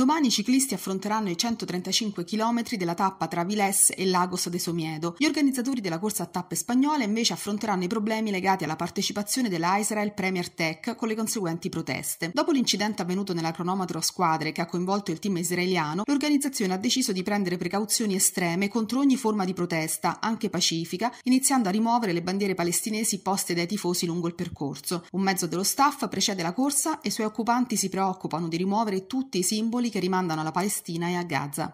Domani i ciclisti affronteranno i 135 km della tappa tra Vilés e Lagos de Somiedo. Gli organizzatori della corsa a tappe spagnola invece affronteranno i problemi legati alla partecipazione della Israel Premier Tech con le conseguenti proteste. Dopo l'incidente avvenuto nella cronometro a squadre che ha coinvolto il team israeliano, l'organizzazione ha deciso di prendere precauzioni estreme contro ogni forma di protesta, anche pacifica, iniziando a rimuovere le bandiere palestinesi poste dai tifosi lungo il percorso. Un mezzo dello staff precede la corsa e i suoi occupanti si preoccupano di rimuovere tutti i simboli che rimandano alla Palestina e a Gaza.